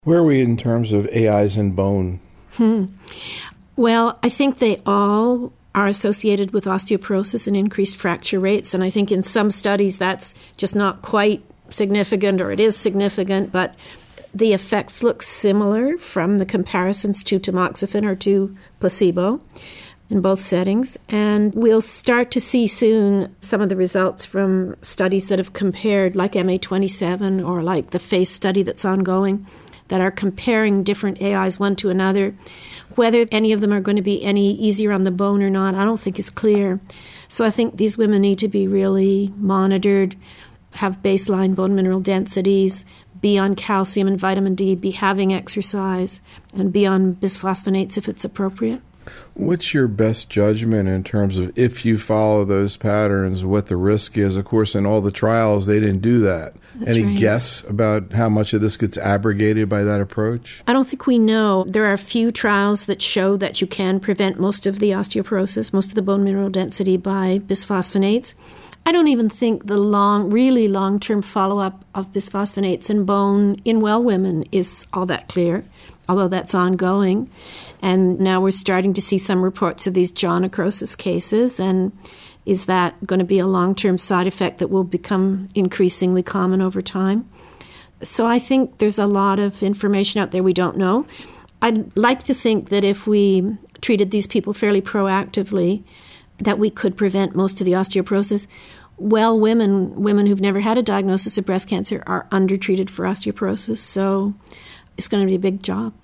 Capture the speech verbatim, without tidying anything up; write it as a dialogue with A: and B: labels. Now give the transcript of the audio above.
A: Where are we in terms of A Is in bone?
B: Hmm. Well, I think they all are associated with osteoporosis and increased fracture rates. And I think in some studies that's just not quite significant, or it is significant, but the effects look similar from the comparisons to tamoxifen or to placebo in both settings. And we'll start to see soon some of the results from studies that have compared, like M A twenty-seven or like the FACE study that's ongoing, that are comparing different A Is one to another. Whether any of them are going to be any easier on the bone or not, I don't think is clear. So I think these women need to be really monitored, have baseline bone mineral densities, be on calcium and vitamin D, be having exercise, and be on bisphosphonates if it's appropriate.
A: What's your best judgment in terms of, if you follow those patterns, what the risk is? Of course, in all the trials, they didn't do that.
B: That's
A: Any
B: right.
A: guess about how much of this gets abrogated by that approach?
B: I don't think we know. There are a few trials that show that you can prevent most of the osteoporosis, most of the bone mineral density by bisphosphonates. I don't even think the long, really long-term follow-up of bisphosphonates in bone in well women is all that clear, although that's ongoing. And now we're starting to see some reports of these jaw necrosis cases. And is that going to be a long-term side effect that will become increasingly common over time? So I think there's a lot of information out there we don't know. I'd like to think that if we treated these people fairly proactively, that we could prevent most of the osteoporosis. Well, women, women who've never had a diagnosis of breast cancer are undertreated for osteoporosis, so it's going to be a big job.